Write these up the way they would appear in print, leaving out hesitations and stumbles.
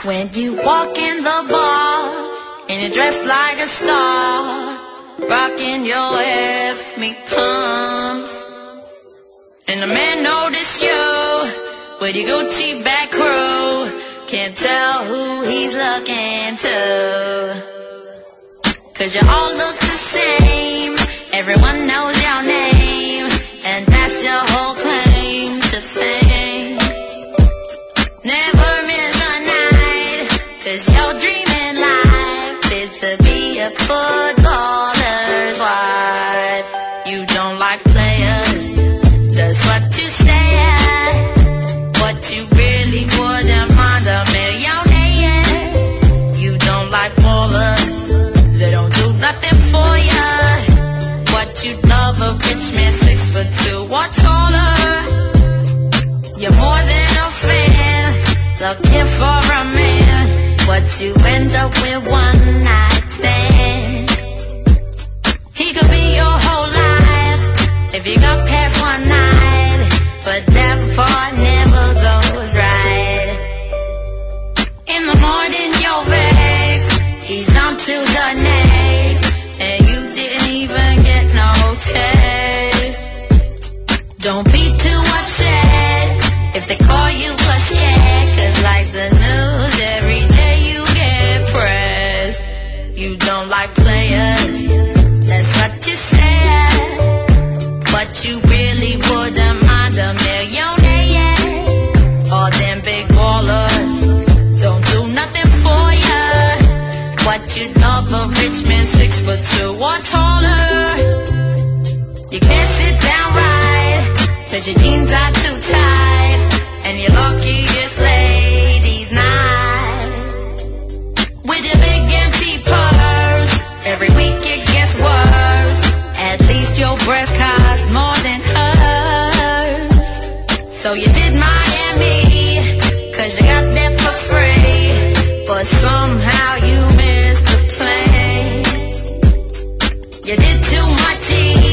When you walk in the bar and you're dressed like a star, rocking your F-me pumps, and the man notice you with your Gucci back crew, can't tell who he's looking to, 'cause you all look the same, everyone knows your name, and that's your whole claim to fame. Never miss a night, 'cause your dream in life is to be a footballer's wife. You don't like players, that's what you say, but you really wouldn't mind a millionaire. You don't like ballers, they don't do nothing for ya, but you love a rich man 6'2" or taller. You're more than a fan, looking for a man, but you end up with one night stand. He could be your whole life if you got past one night, but that part never goes right. In the morning you're vexed, he's on to the next, and you didn't even get no text. Don't be too upset if they call you a scared, 'cause like the news, every day you get pressed. You don't like players, that's what you said, but you really wouldn't mind a millionaire. All them big ballers don't do nothing for ya, but you love a rich man 6'2" or taller. You can't sit down right, 'cause your jeans are too tight, and you're lucky it's ladies' night. With your big empty purse, every week it gets worse. At least your breast costs more than hers. So you did Miami, 'cause you got there for free, but somehow you missed the plane. You did too much,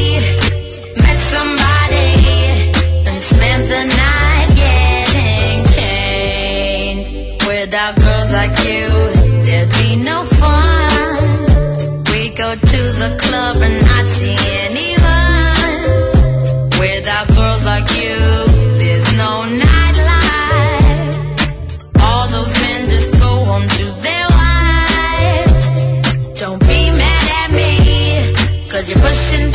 met somebody, and spent the night getting cane. Without girls like you, there'd be no fun. We go to the club and not see anyone. Without girls like you, there's no nightlife. All those men just go home to their wives. Don't be mad at me, 'cause you're pushing